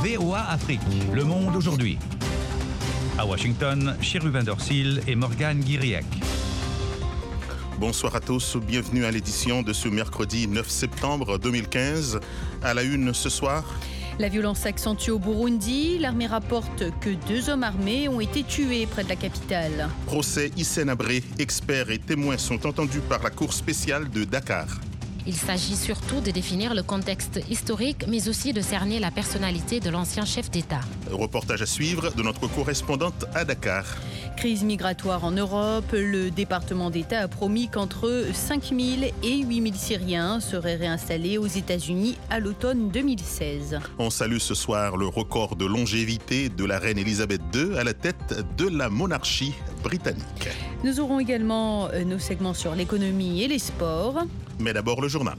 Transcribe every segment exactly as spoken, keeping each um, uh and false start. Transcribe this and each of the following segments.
V O A Afrique, Le Monde aujourd'hui. À Washington, Cherubin Dorsil et Morgane Guiriac. Bonsoir à tous, bienvenue à l'édition de ce mercredi neuf septembre deux mille quinze. À la une ce soir... La violence s'accentue au Burundi. L'armée rapporte que deux hommes armés ont été tués près de la capitale. Procès Hissène Habré, experts et témoins sont entendus par la Cour spéciale de Dakar. Il s'agit surtout de définir le contexte historique, mais aussi de cerner la personnalité de l'ancien chef d'État. Reportage à suivre de notre correspondante à Dakar. Crise migratoire en Europe. Le département d'État a promis qu'entre cinq mille et huit mille Syriens seraient réinstallés aux États-Unis à l'automne deux mille seize. On salue ce soir le record de longévité de la reine Elisabeth deux à la tête de la monarchie britannique. Nous aurons également nos segments sur l'économie et les sports. Mais d'abord le journal.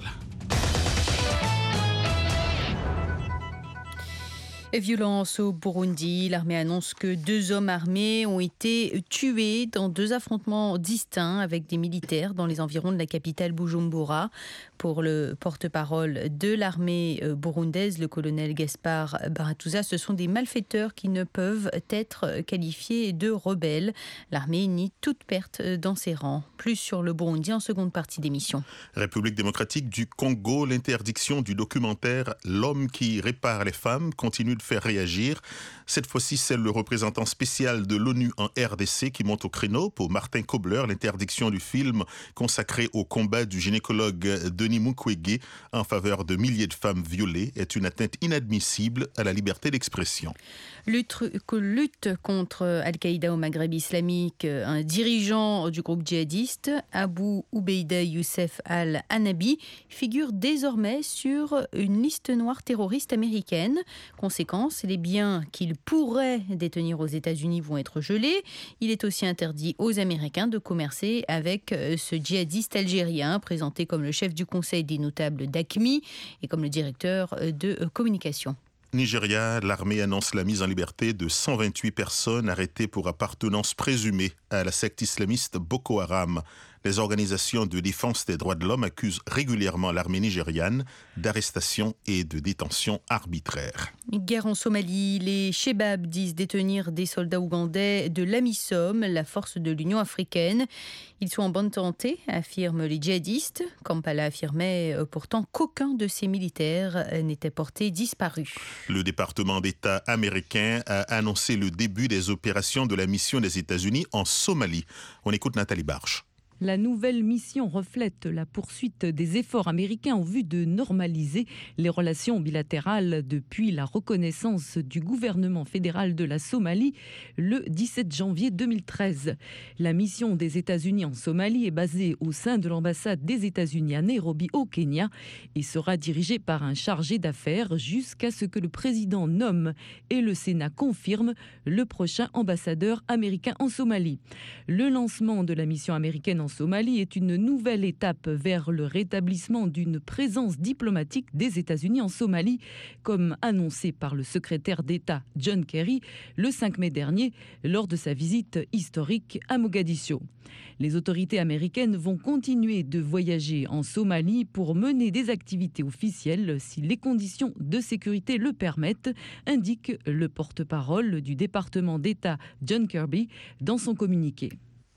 Violence au Burundi. L'armée annonce que deux hommes armés ont été tués dans deux affrontements distincts avec des militaires dans les environs de la capitale Bujumbura. Pour le porte-parole de l'armée burundaise, le colonel Gaspard Baratuza, ce sont des malfaiteurs qui ne peuvent être qualifiés de rebelles. L'armée nie toute perte dans ses rangs. Plus sur le Burundi en seconde partie d'émission. République démocratique du Congo, l'interdiction du documentaire « L'homme qui répare les femmes » continue de faire réagir. Cette fois-ci, c'est le représentant spécial de l'ONU en R D C qui monte au créneau. Pour Martin Kobler, l'interdiction du film consacré au combat du gynécologue Denis Mukwege en faveur de milliers de femmes violées est une atteinte inadmissible à la liberté d'expression. Lutte, lutte contre Al-Qaïda au Maghreb islamique. Un dirigeant du groupe djihadiste, Abu Ubaida Youssef al-Hanabi, figure désormais sur une liste noire terroriste américaine. Conséquence, les biens qu'il pourrait détenir aux États-Unis vont être gelés. Il est aussi interdit aux Américains de commercer avec ce djihadiste algérien, présenté comme le chef du conseil des notables d'A Q M I et comme le directeur de communication. Nigeria, l'armée annonce la mise en liberté de cent vingt-huit personnes arrêtées pour appartenance présumée à la secte islamiste Boko Haram. Les organisations de défense des droits de l'homme accusent régulièrement l'armée nigériane d'arrestations et de détentions arbitraires. Guerre en Somalie. Les Shebabs disent détenir des soldats ougandais de l'AMISOM, la force de l'Union africaine. Ils sont en bonne santé, affirment les djihadistes. Kampala affirmait pourtant qu'aucun de ces militaires n'était porté disparu. Le département d'État américain a annoncé le début des opérations de la mission des États-Unis en Somalie. On écoute Nathalie Barche. La nouvelle mission reflète la poursuite des efforts américains en vue de normaliser les relations bilatérales depuis la reconnaissance du gouvernement fédéral de la Somalie le dix-sept janvier deux mille treize. La mission des États-Unis en Somalie est basée au sein de l'ambassade des États-Unis à Nairobi au Kenya et sera dirigée par un chargé d'affaires jusqu'à ce que le président nomme et le Sénat confirme le prochain ambassadeur américain en Somalie. Le lancement de la mission américaine en En Somalie est une nouvelle étape vers le rétablissement d'une présence diplomatique des États-Unis en Somalie, comme annoncé par le secrétaire d'État John Kerry le cinq mai dernier lors de sa visite historique à Mogadiscio. Les autorités américaines vont continuer de voyager en Somalie pour mener des activités officielles si les conditions de sécurité le permettent, indique le porte-parole du département d'État John Kirby dans son communiqué.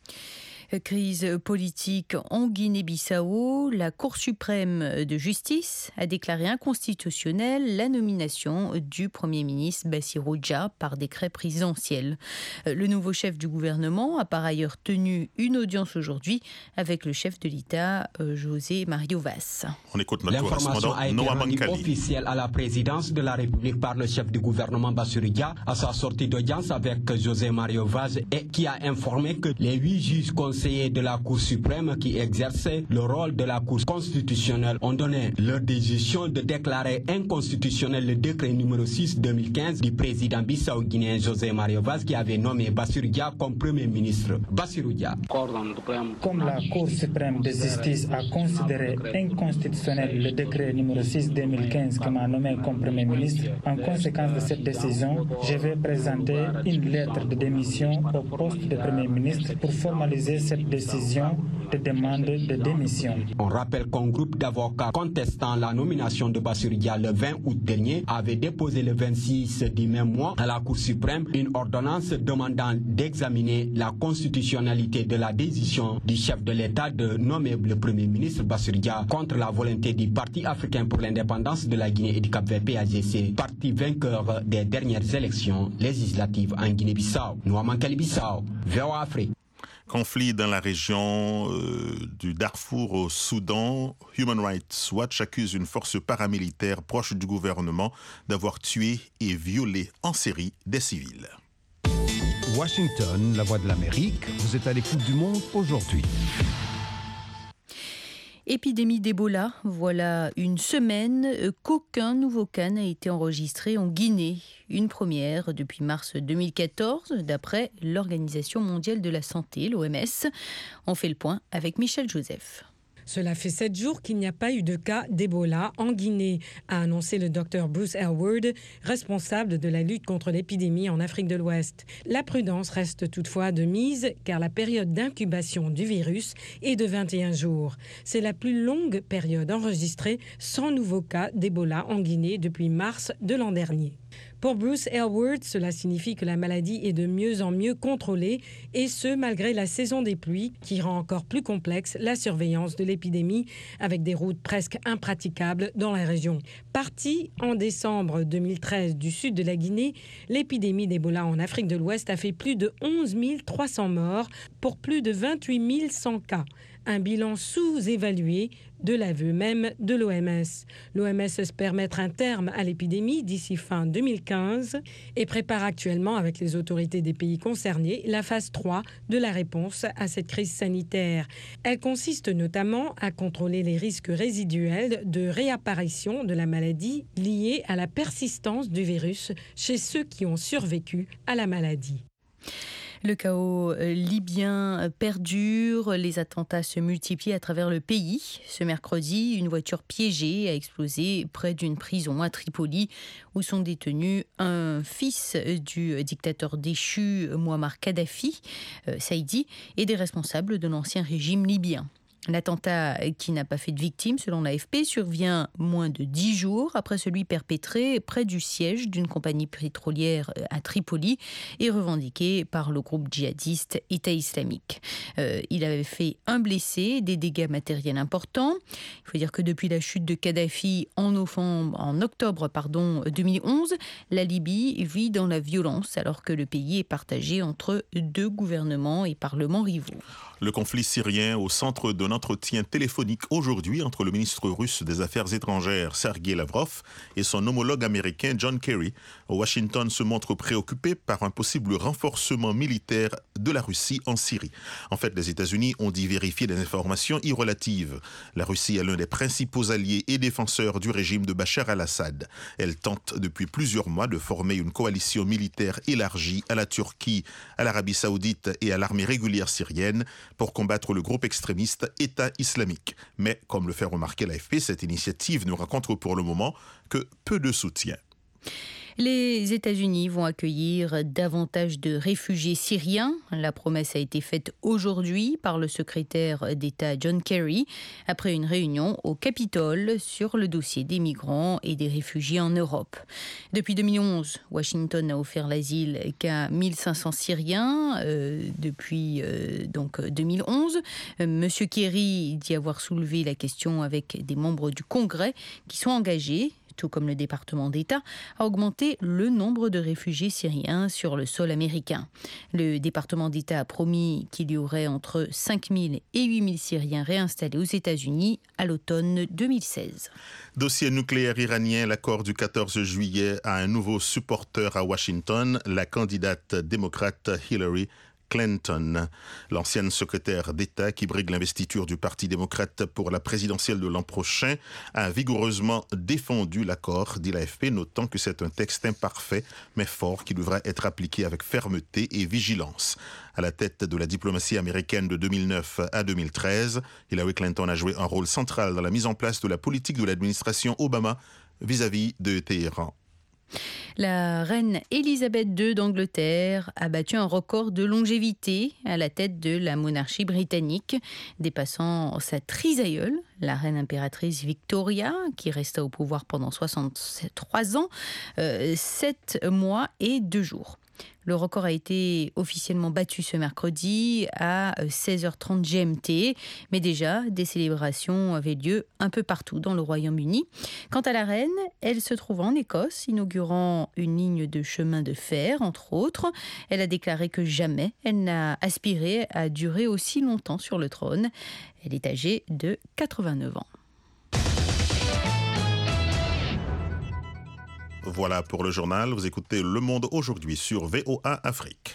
Crise politique en Guinée-Bissau. La Cour suprême de justice a déclaré inconstitutionnelle la nomination du Premier ministre Bassirou Dia par décret présidentiel. Le nouveau chef du gouvernement a par ailleurs tenu une audience aujourd'hui avec le chef de l'État, José Mario Vaz. On écoute notre correspondant Noah Mankali. L'information a été rendue officielle à la présidence de la République par le chef du gouvernement Bassirou Dia à sa sortie d'audience avec José Mario Vaz et qui a informé que les huit juges conseillers de la Cour suprême qui exerçaient le rôle de la Cour constitutionnelle ont donné leur décision de déclarer inconstitutionnel le décret numéro six deux mille quinze du président bissau-guinéen José Mario Vaz qui avait nommé Bassirou Dia comme Premier ministre. Bassirou Dia. Comme la Cour suprême de justice a considéré inconstitutionnel le décret numéro six deux mille quinze qui m'a nommé comme Premier ministre, en conséquence de cette décision, je vais présenter une lettre de démission au poste de Premier ministre pour formaliser cette décision de demande de démission. On rappelle qu'un groupe d'avocats contestant la nomination de Bassirou Dia le vingt août dernier avait déposé le vingt-six du même mois à la Cour suprême une ordonnance demandant d'examiner la constitutionnalité de la décision du chef de l'État de nommer le Premier ministre Bassirou Dia contre la volonté du Parti africain pour l'indépendance de la Guinée et du Cap-Vert P A G C, parti vainqueur des dernières élections législatives en Guinée-Bissau. Nouaman Kalibissau, V O A Afrique. Conflit dans la région euh, du Darfour au Soudan. Human Rights Watch accuse une force paramilitaire proche du gouvernement d'avoir tué et violé en série des civils. Washington, la voix de l'Amérique, vous êtes à l'écoute du monde aujourd'hui. Épidémie d'Ebola, voilà une semaine qu'aucun nouveau cas n'a été enregistré en Guinée. Une première depuis mars deux mille quatorze, d'après l'Organisation mondiale de la santé, l'O M S. On fait le point avec Michel Joseph. Cela fait sept jours qu'il n'y a pas eu de cas d'Ebola en Guinée, a annoncé le docteur Bruce Aylward, responsable de la lutte contre l'épidémie en Afrique de l'Ouest. La prudence reste toutefois de mise, car la période d'incubation du virus est de vingt et un jours. C'est la plus longue période enregistrée sans nouveaux cas d'Ebola en Guinée depuis mars de l'an dernier. Pour Bruce Aylward, cela signifie que la maladie est de mieux en mieux contrôlée, et ce, malgré la saison des pluies, qui rend encore plus complexe la surveillance de l'épidémie, avec des routes presque impraticables dans la région. Partie en décembre deux mille treize du sud de la Guinée, l'épidémie d'Ebola en Afrique de l'Ouest a fait plus de onze mille trois cents morts pour plus de vingt-huit mille cent cas. Un bilan sous-évalué de l'aveu même de l'O M S. L'O M S espère mettre un terme à l'épidémie d'ici fin deux mille quinze et prépare actuellement avec les autorités des pays concernés la phase trois de la réponse à cette crise sanitaire. Elle consiste notamment à contrôler les risques résiduels de réapparition de la maladie liés à la persistance du virus chez ceux qui ont survécu à la maladie. Le chaos libyen perdure, les attentats se multiplient à travers le pays. Ce mercredi, une voiture piégée a explosé près d'une prison à Tripoli où sont détenus un fils du dictateur déchu Mouammar Kadhafi, Saïdi, et des responsables de l'ancien régime libyen. L'attentat, qui n'a pas fait de victimes selon l'A F P, survient moins de dix jours après celui perpétré près du siège d'une compagnie pétrolière à Tripoli et revendiqué par le groupe djihadiste État islamique. Euh, il avait fait un blessé, des dégâts matériels importants. Il faut dire que depuis la chute de Kadhafi en, novembre, en octobre pardon, deux mille onze, la Libye vit dans la violence alors que le pays est partagé entre deux gouvernements et parlements rivaux. Le conflit syrien au centre d'un entretien téléphonique aujourd'hui entre le ministre russe des Affaires étrangères Sergei Lavrov et son homologue américain John Kerry. Washington se montre préoccupé par un possible renforcement militaire de la Russie en Syrie. En fait, les États-Unis ont dit vérifier des informations irrelatives. La Russie est l'un des principaux alliés et défenseurs du régime de Bachar al-Assad. Elle tente depuis plusieurs mois de former une coalition militaire élargie à la Turquie, à l'Arabie saoudite et à l'armée régulière syrienne pour combattre le groupe extrémiste État islamique. Mais, comme le fait remarquer l'A F P, cette initiative ne rencontre pour le moment que peu de soutien. Les États-Unis vont accueillir davantage de réfugiés syriens. La promesse a été faite aujourd'hui par le secrétaire d'État John Kerry après une réunion au Capitole sur le dossier des migrants et des réfugiés en Europe. Depuis deux mille onze, Washington n'a offert l'asile qu'à mille cinq cents Syriens euh, depuis euh, donc deux mille onze. Euh, Monsieur Kerry dit avoir soulevé la question avec des membres du Congrès qui sont engagés, tout comme le département d'État, a augmenté le nombre de réfugiés syriens sur le sol américain. Le département d'État a promis qu'il y aurait entre cinq mille et huit mille Syriens réinstallés aux États-Unis à l'automne deux mille seize. Dossier nucléaire iranien, l'accord du quatorze juillet a un nouveau supporter à Washington, la candidate démocrate Hillary Clinton, l'ancienne secrétaire d'État qui brigue l'investiture du Parti démocrate pour la présidentielle de l'an prochain, a vigoureusement défendu l'accord, dit l'A F P, notant que c'est un texte imparfait mais fort qui devra être appliqué avec fermeté et vigilance. À la tête de la diplomatie américaine de deux mille neuf à deux mille treize, Hillary Clinton a joué un rôle central dans la mise en place de la politique de l'administration Obama vis-à-vis de Téhéran. La reine Élisabeth deux d'Angleterre a battu un record de longévité à la tête de la monarchie britannique, dépassant sa trisaïeule, la reine impératrice Victoria, qui resta au pouvoir pendant soixante-trois ans, euh, sept mois et deux jours. Le record a été officiellement battu ce mercredi à seize heures trente G M T, mais déjà des célébrations avaient lieu un peu partout dans le Royaume-Uni. Quant à la reine, elle se trouve en Écosse, inaugurant une ligne de chemin de fer, entre autres. Elle a déclaré que jamais elle n'a aspiré à durer aussi longtemps sur le trône. Elle est âgée de quatre-vingt-neuf ans. Voilà pour le journal. Vous écoutez Le Monde aujourd'hui sur V O A Afrique.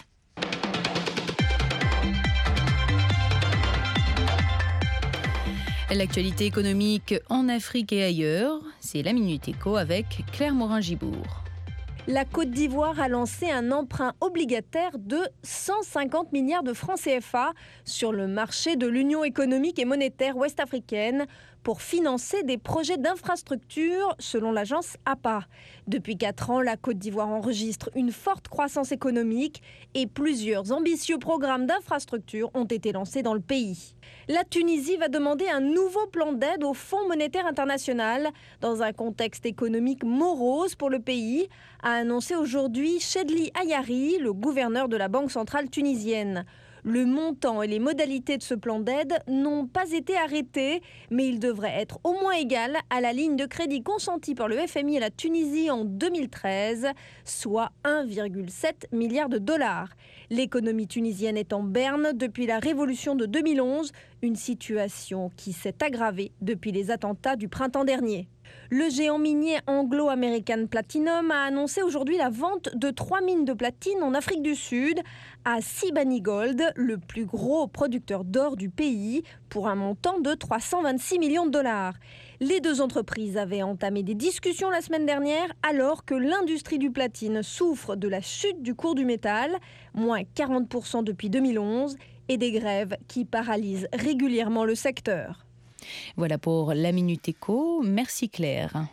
L'actualité économique en Afrique et ailleurs, c'est la Minute Éco avec Claire Morin-Gibourg. La Côte d'Ivoire a lancé un emprunt obligataire de cent cinquante milliards de francs C F A sur le marché de l'Union économique et monétaire ouest-africaine pour financer des projets d'infrastructure, selon l'agence A P A. Depuis quatre ans, la Côte d'Ivoire enregistre une forte croissance économique et plusieurs ambitieux programmes d'infrastructure ont été lancés dans le pays. La Tunisie va demander un nouveau plan d'aide au Fonds monétaire international dans un contexte économique morose pour le pays, a annoncé aujourd'hui Chedli Ayari, le gouverneur de la Banque centrale tunisienne. Le montant et les modalités de ce plan d'aide n'ont pas été arrêtés, mais il devrait être au moins égal à la ligne de crédit consentie par le F M I à la Tunisie en deux mille treize, soit un virgule sept milliard de dollars. L'économie tunisienne est en berne depuis la révolution de deux mille onze, une situation qui s'est aggravée depuis les attentats du printemps dernier. Le géant minier Anglo American Platinum a annoncé aujourd'hui la vente de trois mines de platine en Afrique du Sud à Sibani Gold, le plus gros producteur d'or du pays, pour un montant de trois cent vingt-six millions de dollars. Les deux entreprises avaient entamé des discussions la semaine dernière alors que l'industrie du platine souffre de la chute du cours du métal, moins quarante pour cent depuis deux mille onze, et des grèves qui paralysent régulièrement le secteur. Voilà pour la Minute Éco. Merci Claire.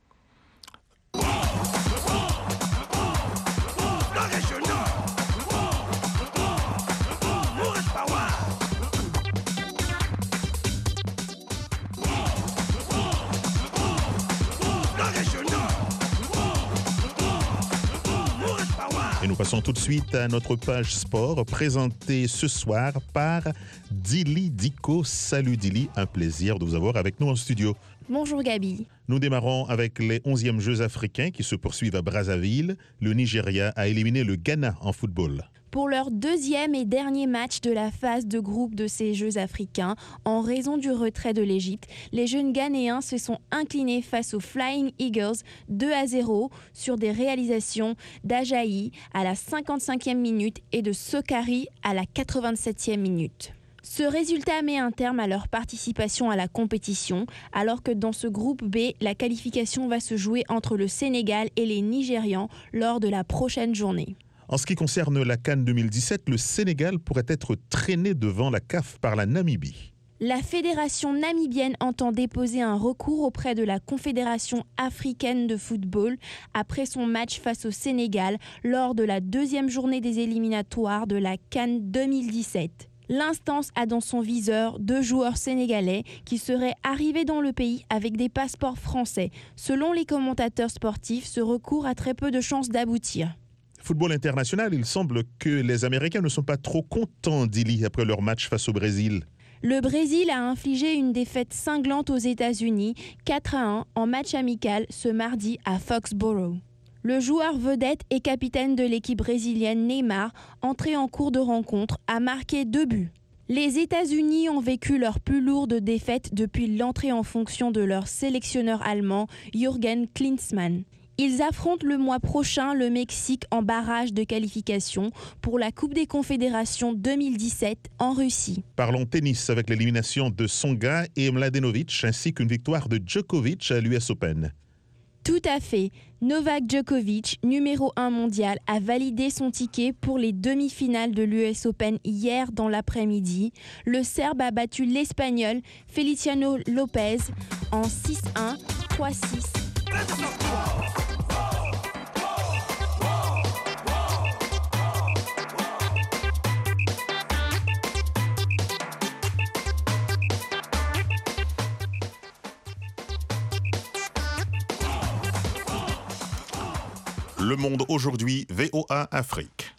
Et nous passons tout de suite à notre page sport, présentée ce soir par Dili Diko. Salut Dili, un plaisir de vous avoir avec nous en studio. Bonjour Gabi. Nous démarrons avec les onzièmes Jeux africains qui se poursuivent à Brazzaville. Le Nigeria a éliminé le Ghana en football. Pour leur deuxième et dernier match de la phase de groupe de ces Jeux africains, en raison du retrait de l'Égypte, les jeunes Ghanéens se sont inclinés face aux Flying Eagles deux à zéro sur des réalisations d'Ajayi à la cinquante-cinquième minute et de Sokari à la quatre-vingt-septième minute. Ce résultat met un terme à leur participation à la compétition, alors que dans ce groupe B, la qualification va se jouer entre le Sénégal et les Nigérians lors de la prochaine journée. En ce qui concerne la CAN deux mille dix-sept, le Sénégal pourrait être traîné devant la C A F par la Namibie. La fédération namibienne entend déposer un recours auprès de la Confédération africaine de football après son match face au Sénégal lors de la deuxième journée des éliminatoires de la CAN deux mille dix-sept. L'instance a dans son viseur deux joueurs sénégalais qui seraient arrivés dans le pays avec des passeports français. Selon les commentateurs sportifs, ce recours a très peu de chances d'aboutir. Football international, il semble que les Américains ne sont pas trop contents d'Ili après leur match face au Brésil. Le Brésil a infligé une défaite cinglante aux États-Unis, quatre à un, en match amical ce mardi à Foxborough. Le joueur vedette et capitaine de l'équipe brésilienne Neymar, entré en cours de rencontre, a marqué deux buts. Les États-Unis ont vécu leur plus lourde défaite depuis l'entrée en fonction de leur sélectionneur allemand Jürgen Klinsmann. Ils affrontent le mois prochain le Mexique en barrage de qualification pour la Coupe des Confédérations deux mille dix-sept en Russie. Parlons tennis avec l'élimination de Tsonga et Mladenovic ainsi qu'une victoire de Djokovic à l'U S Open. Tout à fait. Novak Djokovic, numéro un mondial, a validé son ticket pour les demi-finales de l'U S Open hier dans l'après-midi. Le Serbe a battu l'Espagnol Feliciano Lopez en six un, trois six. Le Monde aujourd'hui, V O A Afrique.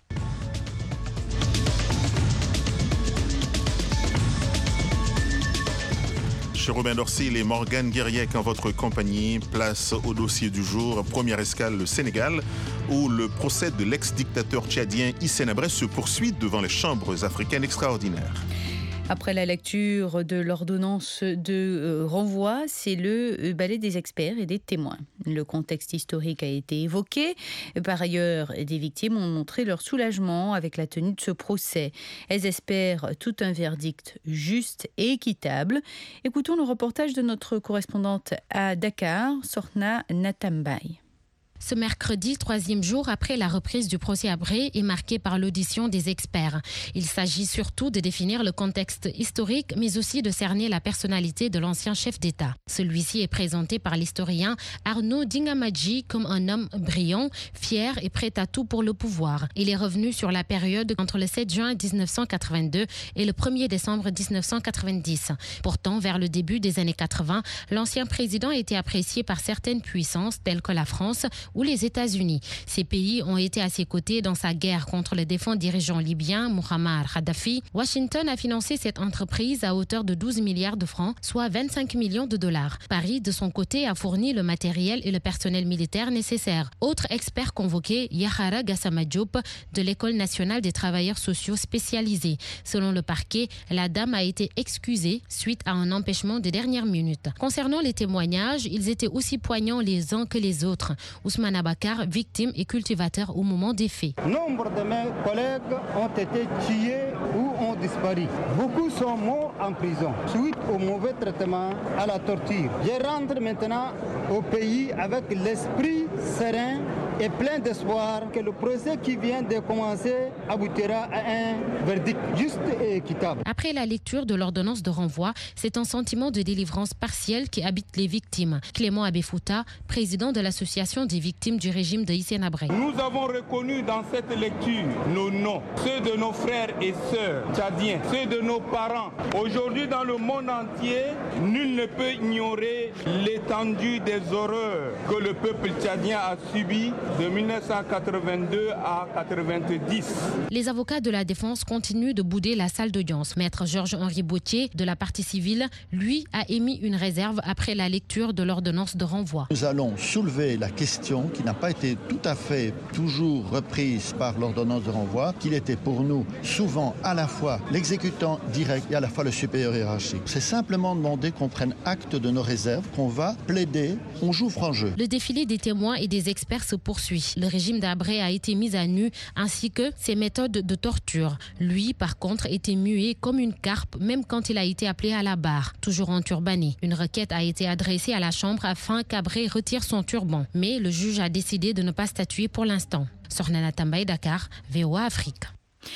Robin Dorsil et Morgane Guiriec en votre compagnie. Place au dossier du jour. Première escale, le Sénégal, où le procès de l'ex-dictateur tchadien Hissène Habré se poursuit devant les chambres africaines extraordinaires. Après la lecture de l'ordonnance de renvoi, c'est le ballet des experts et des témoins. Le contexte historique a été évoqué. Par ailleurs, des victimes ont montré leur soulagement avec la tenue de ce procès. Elles espèrent tout un verdict juste et équitable. Écoutons le reportage de notre correspondante à Dakar, Sorna Natambay. Ce mercredi, troisième jour après la reprise du procès Habré, est marqué par l'audition des experts. Il s'agit surtout de définir le contexte historique, mais aussi de cerner la personnalité de l'ancien chef d'État. Celui-ci est présenté par l'historien Arnaud Dingamadji comme un homme brillant, fier et prêt à tout pour le pouvoir. Il est revenu sur la période entre le sept juin dix-neuf cent quatre-vingt-deux et le premier décembre dix-neuf cent quatre-vingt-dix. Pourtant, vers le début des années quatre-vingts, l'ancien président était apprécié par certaines puissances telles que la France ou les États-Unis. Ces pays ont été à ses côtés dans sa guerre contre le défunt dirigeant libyen Muammar Kadhafi. Washington a financé cette entreprise à hauteur de douze milliards de francs, soit vingt-cinq millions de dollars. Paris, de son côté, a fourni le matériel et le personnel militaire nécessaires. Autre expert convoqué, Yahara Gassama Diop, de l'École nationale des travailleurs sociaux spécialisés. Selon le parquet, la dame a été excusée suite à un empêchement de dernière minute. Concernant les témoignages, ils étaient aussi poignants les uns que les autres. Ousmane Abakar, victime et cultivateur au moment des faits. Nombre de mes collègues ont été tués ou ont disparu. Beaucoup sont morts en prison suite au mauvais traitement à la torture. Je rentre maintenant au pays avec l'esprit serein et plein d'espoir que le procès qui vient de commencer aboutira à un verdict juste et équitable. Après la lecture de l'ordonnance de renvoi, c'est un sentiment de délivrance partielle qui habite les victimes. Clément Abefouta, président de l'association des victimes du régime de Hissène Habré. Nous avons reconnu dans cette lecture nos noms, ceux de nos frères et sœurs tchadiens, ceux de nos parents. Aujourd'hui, dans le monde entier, nul ne peut ignorer l'étendue des horreurs que le peuple tchadien a subies de mille neuf cent quatre-vingt-deux à quatre-vingt-dix. Les avocats de la défense continuent de bouder la salle d'audience. Maître Georges-Henri Bautier, de la partie civile, lui, a émis une réserve après la lecture de l'ordonnance de renvoi. Nous allons soulever la question qui n'a pas été tout à fait toujours reprise par l'ordonnance de renvoi, qu'il était pour nous souvent à la fois l'exécutant direct et à la fois le supérieur hiérarchique. C'est simplement demander qu'on prenne acte de nos réserves, qu'on va plaider, on joue franc jeu. Le défilé des témoins et des experts se poursuit. Le régime d'Habré a été mis à nu, ainsi que ses méthodes de torture. Lui, par contre, était muet comme une carpe, même quand il a été appelé à la barre, toujours en turbané. Une requête a été adressée à la Chambre afin qu'Habré retire son turban. Mais le juge a décidé de ne pas statuer pour l'instant. Sornana Tambay, Dakar, V O A Afrique.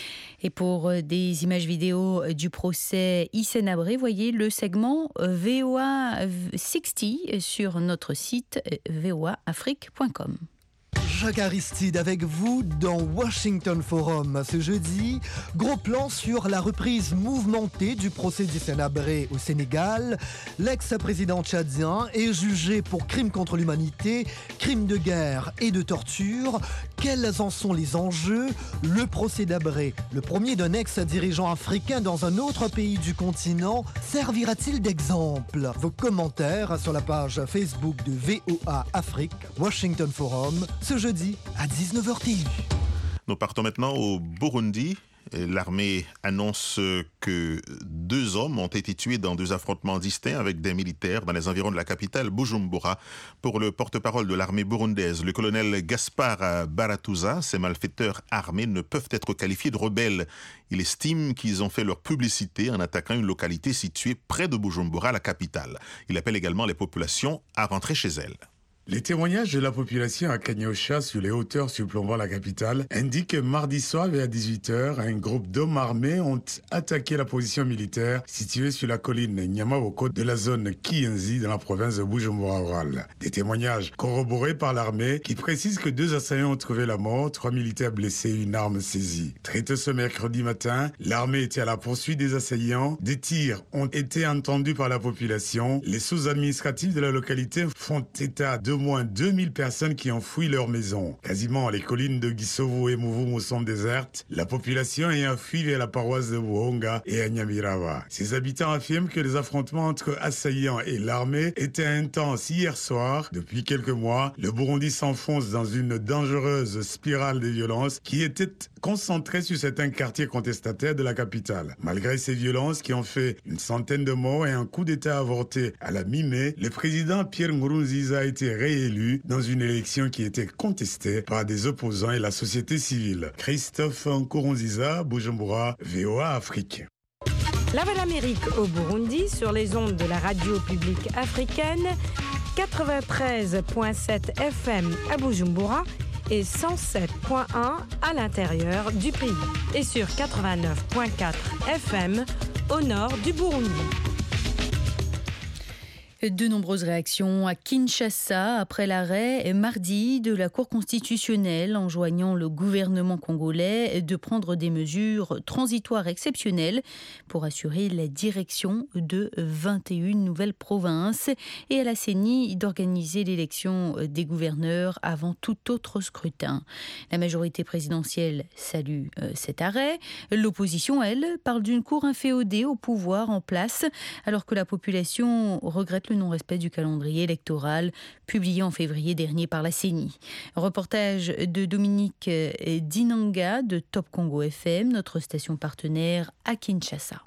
Et pour des images vidéo du procès Hissène Habré, voyez le segment V O A soixante sur notre site v o a afrique point com. Jacques Aristide avec vous dans Washington Forum. Ce jeudi, gros plan sur la reprise mouvementée du procès d'Hissène Habré au Sénégal. L'ex-président tchadien est jugé pour crimes contre l'humanité, crimes de guerre et de torture. Quels en sont les enjeux? Le procès d'Habré, le premier d'un ex-dirigeant africain dans un autre pays du continent, servira-t-il d'exemple? Vos commentaires sur la page Facebook de V O A Afrique, Washington Forum, ce jeudi à dix-neuf heures T U. Nous partons maintenant au Burundi. L'armée annonce que deux hommes ont été tués dans deux affrontements distincts avec des militaires dans les environs de la capitale Bujumbura. Pour le porte-parole de l'armée burundaise, le colonel Gaspard Baratuza, ces malfaiteurs armés ne peuvent être qualifiés de rebelles. Il estime qu'ils ont fait leur publicité en attaquant une localité située près de Bujumbura, la capitale. Il appelle également les populations à rentrer chez elles. Les témoignages de la population à Kanyosha, sur les hauteurs surplombant la capitale, indiquent que mardi soir vers dix-huit heures, un groupe d'hommes armés ont attaqué la position militaire située sur la colline Nyamaboko de la zone Kiyenzi dans la province de Bujumbura rurale. Des témoignages corroborés par l'armée qui précisent que deux assaillants ont trouvé la mort, trois militaires blessés et une arme saisie. Très tôt ce mercredi matin, l'armée était à la poursuite des assaillants. Des tirs ont été entendus par la population. Les sources administratives de la localité font état de d'au moins deux mille personnes qui ont fui leur maison. Quasiment les collines de Gisovo et Mouvoumou sont désertes, la population ayant fui vers la paroisse de Buhonga et à Nyamirawa. Ces habitants affirment que les affrontements entre assaillants et l'armée étaient intenses hier soir. Depuis quelques mois, le Burundi s'enfonce dans une dangereuse spirale de violence qui était concentrée sur certains quartiers contestataires de la capitale. Malgré ces violences qui ont fait une centaine de morts et un coup d'État avorté à la mi-mai, le président Pierre Nkurunziza a été réélu dans une élection qui était contestée par des opposants et la société civile. Christophe Nkurunziza, Bujumbura, V O A Afrique. La Voix d'Amérique au Burundi sur les ondes de la radio publique africaine, quatre-vingt-treize virgule sept F M à Bujumbura et cent sept virgule un à l'intérieur du pays et sur quatre-vingt-neuf virgule quatre F M au nord du Burundi. De nombreuses réactions à Kinshasa après l'arrêt mardi de la Cour constitutionnelle enjoignant le gouvernement congolais de prendre des mesures transitoires exceptionnelles pour assurer la direction de vingt et une nouvelles provinces et à la C E N I d'organiser l'élection des gouverneurs avant tout autre scrutin. La majorité présidentielle salue cet arrêt. L'opposition, elle, parle d'une cour inféodée au pouvoir en place alors que la population regrette le non-respect du calendrier électoral publié en février dernier par la C E N I. Reportage de Dominique Dinanga de Top Congo F M, notre station partenaire à Kinshasa.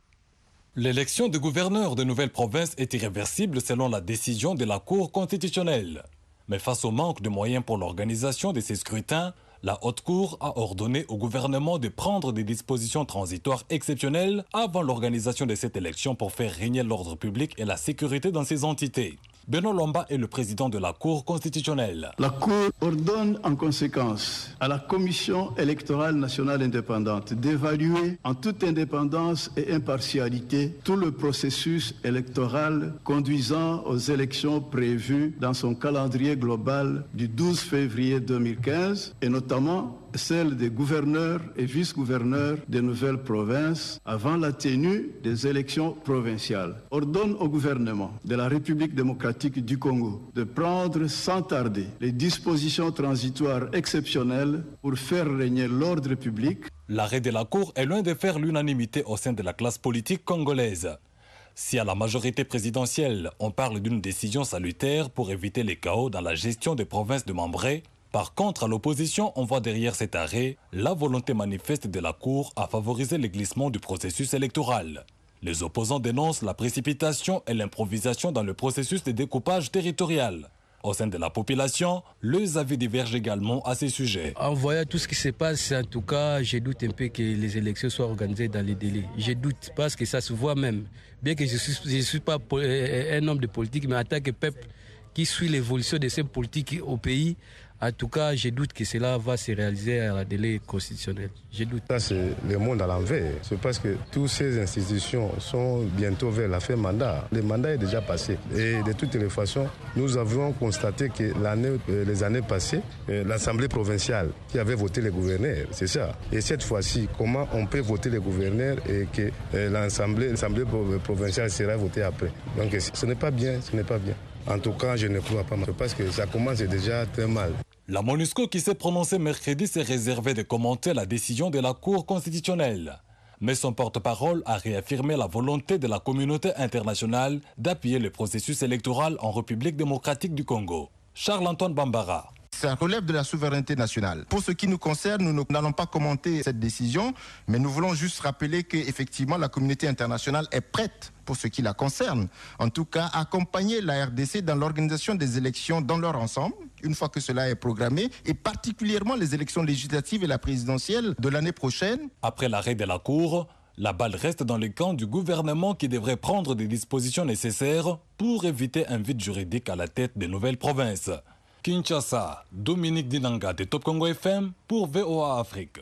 L'élection de gouverneurs de nouvelles provinces est irréversible selon la décision de la Cour constitutionnelle. Mais face au manque de moyens pour l'organisation de ces scrutins, la Haute Cour a ordonné au gouvernement de prendre des dispositions transitoires exceptionnelles avant l'organisation de cette élection pour faire régner l'ordre public et la sécurité dans ces entités. Benoît Lomba est le président de la Cour constitutionnelle. La Cour ordonne en conséquence à la Commission électorale nationale indépendante d'évaluer en toute indépendance et impartialité tout le processus électoral conduisant aux élections prévues dans son calendrier global du douze février deux mille quinze et notamment celle des gouverneurs et vice-gouverneurs des nouvelles provinces avant la tenue des élections provinciales. Ordonne au gouvernement de la République démocratique du Congo de prendre sans tarder les dispositions transitoires exceptionnelles pour faire régner l'ordre public. L'arrêt de la Cour est loin de faire l'unanimité au sein de la classe politique congolaise. Si à la majorité présidentielle, on parle d'une décision salutaire pour éviter les chaos dans la gestion des provinces de Mambré, par contre, à l'opposition, on voit derrière cet arrêt la volonté manifeste de la Cour à favoriser le glissement du processus électoral. Les opposants dénoncent la précipitation et l'improvisation dans le processus de découpage territorial. Au sein de la population, les avis divergent également à ces sujets. En voyant tout ce qui se passe, en tout cas, je doute un peu que les élections soient organisées dans les délais. Je doute parce que ça se voit même. Bien que je ne suis, je suis pas un homme de politique, mais en tant que peuple qui suit l'évolution de ces politiques au pays, en tout cas, je doute que cela va se réaliser à la délai constitutionnel. Je doute. Ça, c'est le monde à l'envers. C'est parce que toutes ces institutions sont bientôt vers la fin mandat. Le mandat est déjà passé. Et de toutes les façons, nous avons constaté que l'année, les années passées, l'Assemblée provinciale qui avait voté les gouverneurs, c'est ça. Et cette fois-ci, comment on peut voter les gouverneurs et que l'Assemblée, l'Assemblée provinciale sera votée après? Donc, ce n'est pas bien, ce n'est pas bien. En tout cas, je ne crois pas, parce que ça commence déjà très mal. La MONUSCO qui s'est prononcée mercredi s'est réservé de commenter la décision de la Cour constitutionnelle. Mais son porte-parole a réaffirmé la volonté de la communauté internationale d'appuyer le processus électoral en République démocratique du Congo. Charles-Antoine Bambara. Ça relève de la souveraineté nationale. Pour ce qui nous concerne, nous n'allons pas commenter cette décision, mais nous voulons juste rappeler qu'effectivement la communauté internationale est prête, pour ce qui la concerne, en tout cas, à accompagner la R D C dans l'organisation des élections dans leur ensemble, une fois que cela est programmé, et particulièrement les élections législatives et la présidentielle de l'année prochaine. Après l'arrêt de la Cour, la balle reste dans le camp du gouvernement qui devrait prendre des dispositions nécessaires pour éviter un vide juridique à la tête des nouvelles provinces. Kinshasa, Dominique Dinanga de Top Congo F M pour V O A Afrique.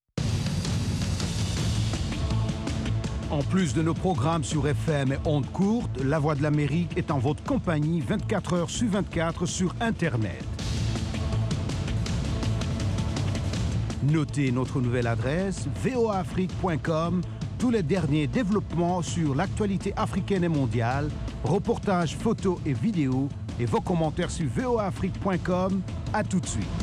En plus de nos programmes sur F M et ondes courtes, La Voix de l'Amérique est en votre compagnie vingt-quatre heures sur vingt-quatre sur Internet. Notez notre nouvelle adresse v o a afrique point com, tous les derniers développements sur l'actualité africaine et mondiale, reportages, photos et vidéos, et vos commentaires sur v o a afrique point com. À tout de suite.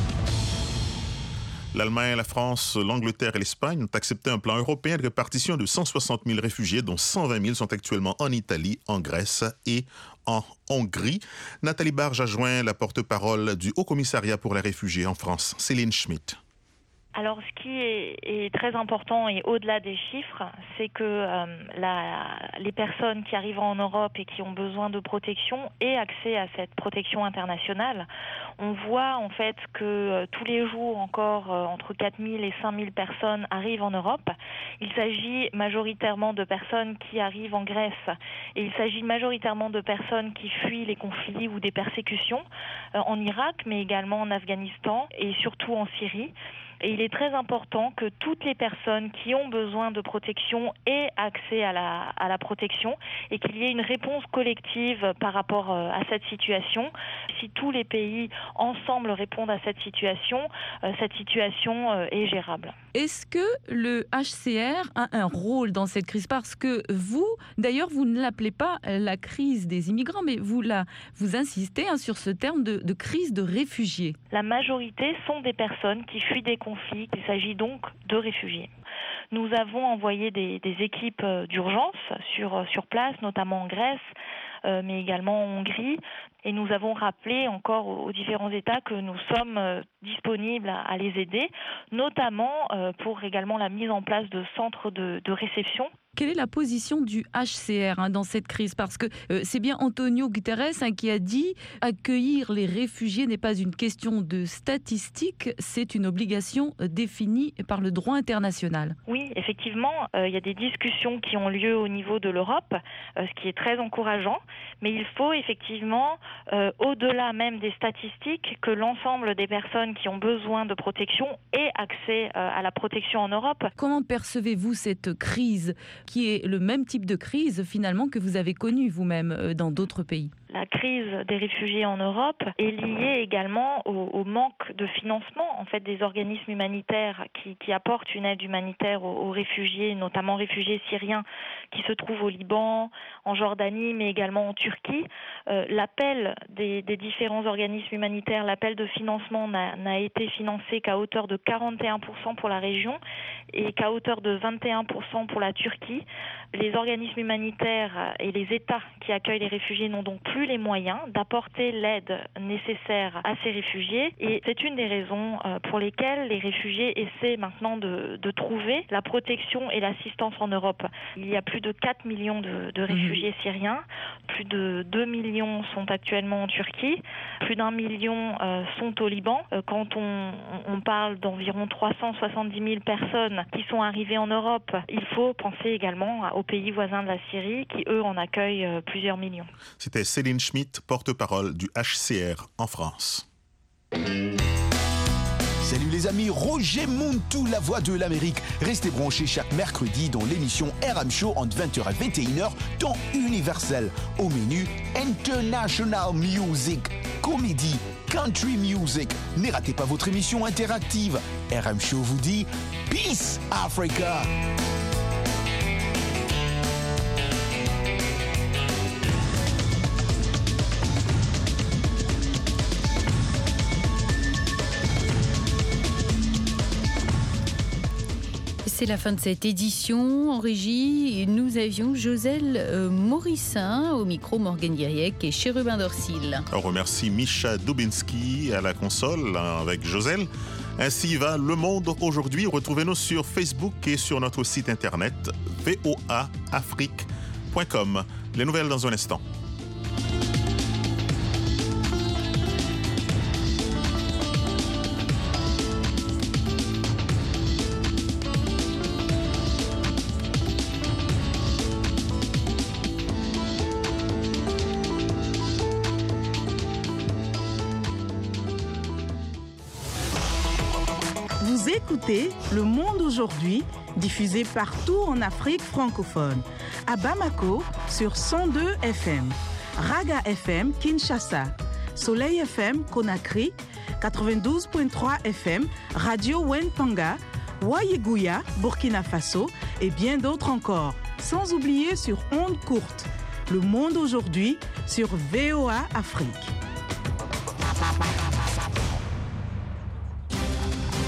L'Allemagne, la France, l'Angleterre et l'Espagne ont accepté un plan européen de répartition de cent soixante mille réfugiés, dont cent vingt mille sont actuellement en Italie, en Grèce et en Hongrie. Nathalie Barge a joint la porte-parole du Haut-Commissariat pour les réfugiés en France, Céline Schmitt. Alors, ce qui est, est très important et au-delà des chiffres, c'est que euh, la, les personnes qui arrivent en Europe et qui ont besoin de protection aient accès à cette protection internationale. On voit en fait que euh, tous les jours encore euh, entre quatre mille et cinq mille personnes arrivent en Europe. Il s'agit majoritairement de personnes qui arrivent en Grèce et il s'agit majoritairement de personnes qui fuient les conflits ou des persécutions euh, en Irak, mais également en Afghanistan et surtout en Syrie. Et il est très important que toutes les personnes qui ont besoin de protection aient accès à la, à la protection et qu'il y ait une réponse collective par rapport à cette situation. Si tous les pays ensemble répondent à cette situation, cette situation est gérable. Est-ce que le H C R a un rôle dans cette crise? Parce que vous, d'ailleurs, vous ne l'appelez pas la crise des immigrants, mais vous, la, vous insistez hein, sur ce terme de, de crise de réfugiés. La majorité sont des personnes qui fuient des conflits, il s'agit donc de réfugiés. Nous avons envoyé des, des équipes d'urgence sur, sur place, notamment en Grèce, euh, mais également en Hongrie. Et nous avons rappelé encore aux différents États que nous sommes disponibles à les aider, notamment pour également la mise en place de centres de, de réception. Quelle est la position du H C R hein, dans cette crise? Parce que euh, c'est bien Antonio Guterres hein, qui a dit « Accueillir les réfugiés n'est pas une question de statistique, c'est une obligation euh, définie par le droit international. » Oui, effectivement, euh, il y a des discussions qui ont lieu au niveau de l'Europe, euh, ce qui est très encourageant. Mais il faut effectivement, euh, au-delà même des statistiques, que l'ensemble des personnes qui ont besoin de protection aient accès euh, à la protection en Europe. Comment percevez-vous cette crise qui est le même type de crise finalement que vous avez connue vous-même dans d'autres pays? La crise des réfugiés en Europe est liée également au, au manque de financement en fait, des organismes humanitaires qui, qui apportent une aide humanitaire aux, aux réfugiés, notamment réfugiés syriens qui se trouvent au Liban, en Jordanie, mais également en Turquie. Euh, l'appel des, des différents organismes humanitaires, l'appel de financement n'a, n'a été financé qu'à hauteur de quarante et un pour cent pour la région et qu'à hauteur de vingt et un pour cent pour la Turquie. Les organismes humanitaires et les États qui accueillent les réfugiés n'ont donc plus les moyens d'apporter l'aide nécessaire à ces réfugiés et c'est une des raisons pour lesquelles les réfugiés essaient maintenant de, de trouver la protection et l'assistance en Europe. Il y a plus de quatre millions de, de réfugiés mmh. syriens, plus de deux millions sont actuellement en Turquie, plus d'un million euh, sont au Liban. Euh, quand on, on parle d'environ trois cent soixante-dix mille personnes qui sont arrivées en Europe, il faut penser également aux pays voisins de la Syrie qui, eux, en accueillent euh, plusieurs millions. C'était Céline Schmitt, porte-parole du H C R en France. Salut les amis, Roger Montou, la voix de l'Amérique. Restez branchés chaque mercredi dans l'émission R M Show entre vingt heures et vingt et une heures, temps universel. Au menu, International Music, comédie, country music. Ne ratez pas votre émission interactive. R M Show vous dit Peace Africa. C'est la fin de cette édition. En régie, nous avions Joselle euh, Morissin, au micro Morgane Guiriec et Chérubin Dorsil. On remercie Misha Dubinski à la console avec Joselle. Ainsi va Le Monde aujourd'hui. Retrouvez-nous sur Facebook et sur notre site internet v o a afrique point com. Les nouvelles dans un instant. Vous écoutez Le Monde aujourd'hui, diffusé partout en Afrique francophone. À Bamako, sur cent deux F M. Raga F M, Kinshasa. Soleil F M, Conakry. quatre-vingt-douze virgule trois F M, Radio Wenpanga. Wayeguya, Burkina Faso. Et bien d'autres encore. Sans oublier sur ondes courtes. Le monde aujourd'hui sur V O A Afrique.